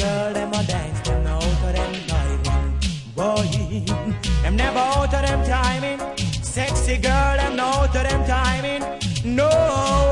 girl, them a dance, them now out of them timing. Boy, them never out of them timing. Sexy girl, them now out of them timing. No.